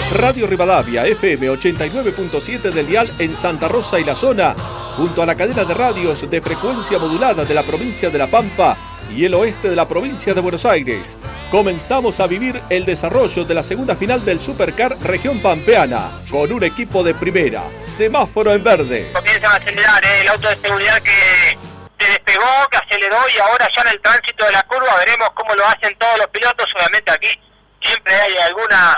Radio Rivadavia, FM 89.7 del dial en Santa Rosa y la zona, junto a la cadena de radios de frecuencia modulada de la provincia de La Pampa y el oeste de la provincia de Buenos Aires. Comenzamos a vivir el desarrollo de la segunda final del Supercar Región Pampeana, con un equipo de primera, semáforo en verde. Comienzan a acelerar, el auto de seguridad que se despegó, que aceleró y ahora ya en el tránsito de la curva veremos cómo lo hacen todos los pilotos. Obviamente aquí siempre hay alguna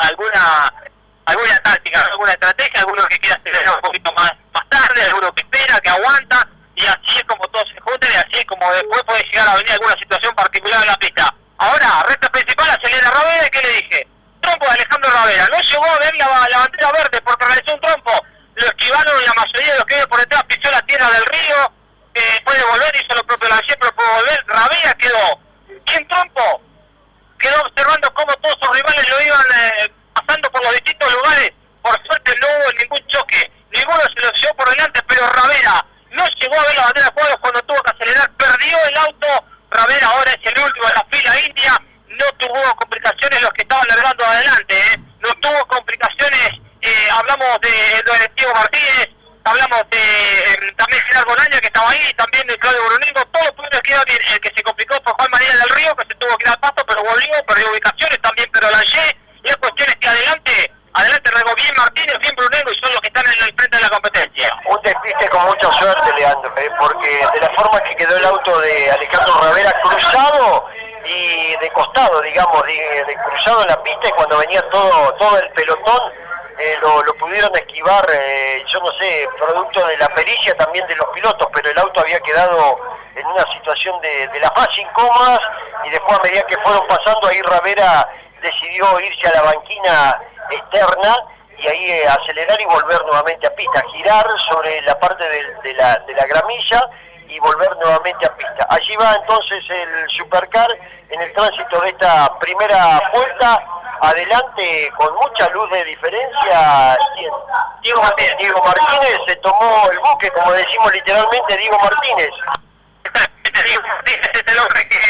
táctica, alguna estrategia, alguno que quiere acelerar un poquito más tarde, alguno que espera, que aguanta, y así es como todos se juntan y así es como después puede llegar a venir alguna situación particular en la pista. Ahora, recta principal, acelera Ravera, ¿y qué le dije? Trompo de Alejandro Ravera, no llegó a ver la bandera verde porque realizó un trompo, lo esquivaron la mayoría de los que iban por detrás, pisó la tierra del río, puede volver, hizo lo propio Lancier, pero puede volver. Ravera quedó sin trompo, quedó observando cómo todos sus rivales lo iban pasando por los distintos lugares. Por suerte no hubo ningún choque, ninguno se lo llevó por delante, pero Ravera no llegó a ver la bandera de cuadros cuando tuvo que acelerar, perdió el auto. Ravera ahora es el último de la fila india, no tuvo complicaciones los que estaban largando adelante, no tuvo complicaciones. Hablamos de Diego Martínez, hablamos de también Gerardo Laña que estaba ahí, también de Claudio Brunengo, todos pudieron quedar bien. El que se complicó fue Juan María del Río, que se tuvo que ir al pasto, pero volvió, perdió ubicaciones también, pero Lancier. La cuestión es que adelante regó bien Martínez, bien Brunengo, y son los que están en el frente de la competencia. Un despiste con mucha suerte, Leandro, porque de la forma que quedó el auto de Alejandro Ravera cruzado y de costado, digamos, de cruzado en la pista, y cuando venía todo el pelotón, lo pudieron esquivar, yo no sé, producto de la pericia también de los pilotos, pero el auto había quedado en una situación de las más incómodas, y después a medida que fueron pasando, ahí Ravera decidió irse a la banquina externa y ahí acelerar y volver nuevamente a pista, girar sobre la parte de la gramilla y volver nuevamente a pista. Allí va entonces el Supercar en el tránsito de esta primera vuelta, adelante con mucha luz de diferencia. Diego Martínez se tomó el buque, como decimos literalmente, Diego Martínez. Diego Martínez es el hombre que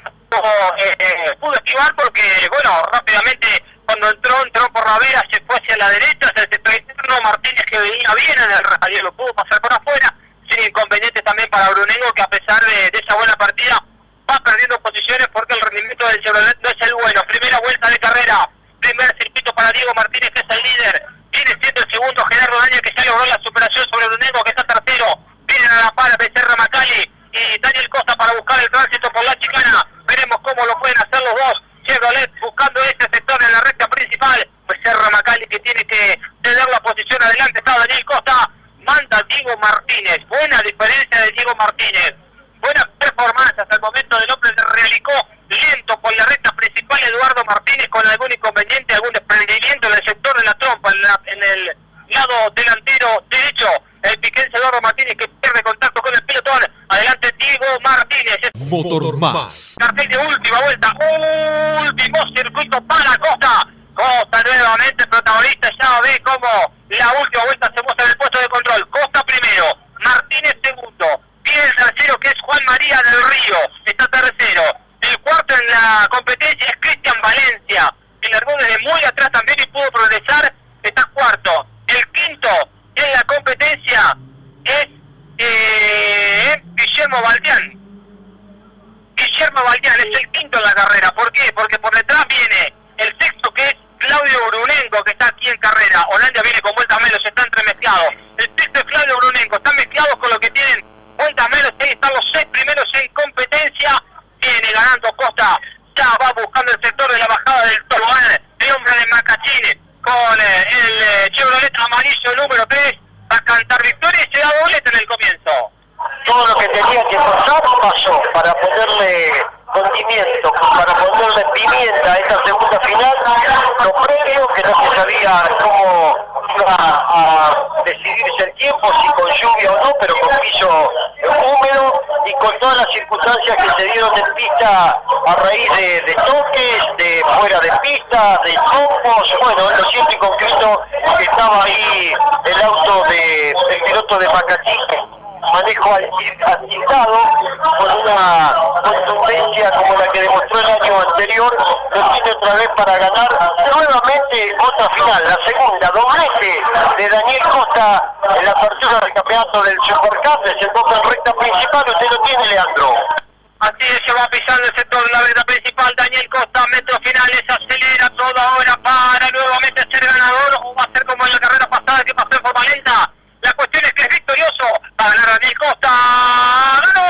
pudo esquivar porque, bueno, rápidamente cuando entró por Ravera, se fue hacia la derecha, hacia el sector interno. Martínez, que venía bien en el radio, lo pudo pasar por afuera, sin inconvenientes también para Brunengo, que a pesar de esa buena partida va perdiendo posiciones porque el rendimiento del Chevrolet no es el bueno. Primera vuelta de carrera, primer circuito para Diego Martínez, que es el líder, viene siendo el segundo Gerardo Daña, que ya logró la superación sobre Brunengo, que está tercero. Vienen a la par Becerra Macali y Daniel Costa para buscar el tránsito por la chicana. Veremos cómo lo pueden hacer los dos. Chevrolet buscando este sector en la recta principal. Becerra Macali, que tiene que ceder la posición adelante. Está Daniel Costa. Manda Diego Martínez. Buena diferencia de Diego Martínez. Buena performance hasta el momento del hombre de Realicó. Lento por la recta principal Eduardo Martínez, con algún inconveniente, algún desprendimiento en el sector de la trompa, en el lado delantero derecho. El piquense Eduardo Martínez, que pierde contacto con el pelotón. Adelante Diego Martínez. Motor Más. Cartel de última vuelta. Último circuito para Costa. Costa nuevamente protagonista. Ya ve cómo la última vuelta se muestra en el puesto de control. Costa primero. Martínez segundo. Viene el tercero, que es Juan María del Río. Está tercero. El cuarto en la competencia es Cristian Valencia. Que largó desde muy atrás también y pudo progresar. Está cuarto. El quinto en la competencia es Guillermo Baldián. Guillermo Baldián es el quinto en la carrera. ¿Por qué? Porque por detrás viene el sexto, que es Claudio Brunengo, que está aquí en carrera. Holanda viene con vueltas menos, están entremezclados. El sexto es Claudio Brunengo, están mezclados con lo que tienen vueltas menos. Ahí están los 6 primeros en competencia. Viene ganando Costa, ya va buscando el sector de la bajada del tobogán. El hombre de Macachín con el Chevrolet amarillo número 3 va a cantar victoria y se da doblete en el comienzo. Todo lo que tenía que pasar pasó para ponerle condimento, para ponerle pimienta a esta segunda final. Lo previo, que no se sabía cómo iba a decidirse el tiempo, si con lluvia o no, pero con piso húmedo y con todas las circunstancias que se dieron en pista a raíz de toques, de fuera de pista, de trompos. Bueno, lo siento y concreto que estaba ahí el auto del piloto de Macachín, manejo atildado, con una contundencia como la que demostró el año anterior, lo tiene otra vez para ganar nuevamente otra final, la segunda, doblete de Daniel Costa en la apertura del campeonato del Supercup, es el boca en recta principal, usted lo tiene, Leandro. Así es, se va pisando el sector de la recta principal, Daniel Costa, metros finales, acelera todo ahora para nuevamente ser ganador, o va a ser como en la carrera pasada que pasó en forma lenta. La cuestión es que es victorioso, va a ganar Daniel Costa, ¡ganó!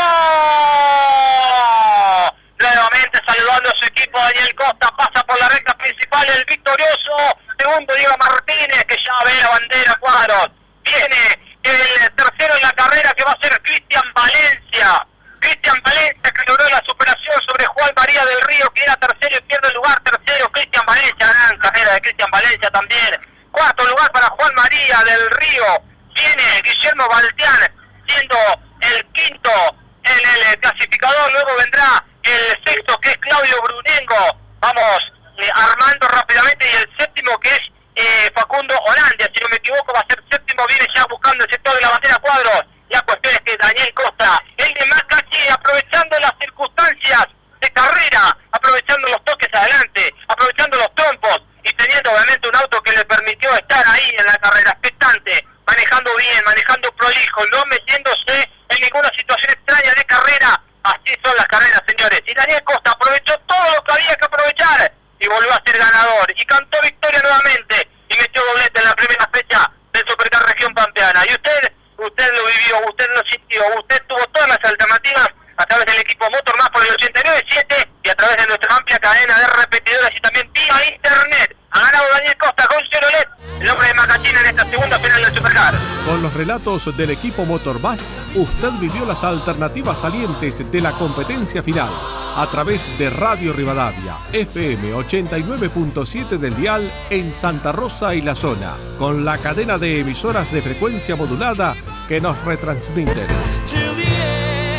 Nuevamente saludando a su equipo, Daniel Costa pasa por la recta principal, el victorioso, segundo Diego Martínez, que ya ve la bandera cuadros, viene el tercero en la carrera que va a ser Cristian Valencia, que logró la superación sobre Juan María del Río, que era tercero y pierde el lugar, tercero Cristian Valencia, gran carrera de Cristian Valencia también, cuarto lugar para Juan María del Río, viene Guillermo Baltián siendo el quinto en el clasificador, luego vendrá el sexto que es Claudio Brunengo, vamos armando rápidamente, y el séptimo que es Facundo Holandia, si no me equivoco va a ser séptimo, viene ya buscando el sector de la bandera cuadros. La cuestión es que Daniel Costa, el de Macachi, aprovechando las circunstancias de carrera, aprovechando los toques adelante, aprovechando los trompos y teniendo obviamente un auto que le permitió estar ahí en la carrera, expectante, manejando bien, manejando prolijo, no metiéndose en ninguna situación extraña de carrera. Así son las carreras, señores. Y Daniel Costa aprovechó todo lo que había que aprovechar y volvió a ser ganador. Y cantó victoria nuevamente y metió doblete en la primera fecha del Supercar Región Pampeana. Y usted lo vivió, usted lo sintió, usted tuvo todas las alternativas a través del equipo Motor Más por el 89.7 y a través de nuestra amplia cadena de repetidores y también vía internet. Ha ganado Daniel Costa con Chevrolet, el hombre de Macachina en esta segunda final del Supercar. Con los relatos del equipo Motor Más, usted vivió las alternativas salientes de la competencia final a través de Radio Rivadavia, FM 89.7 del dial en Santa Rosa y la zona, con la cadena de emisoras de frecuencia modulada que nos retransmiten.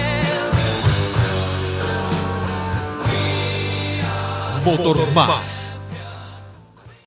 Motor Más.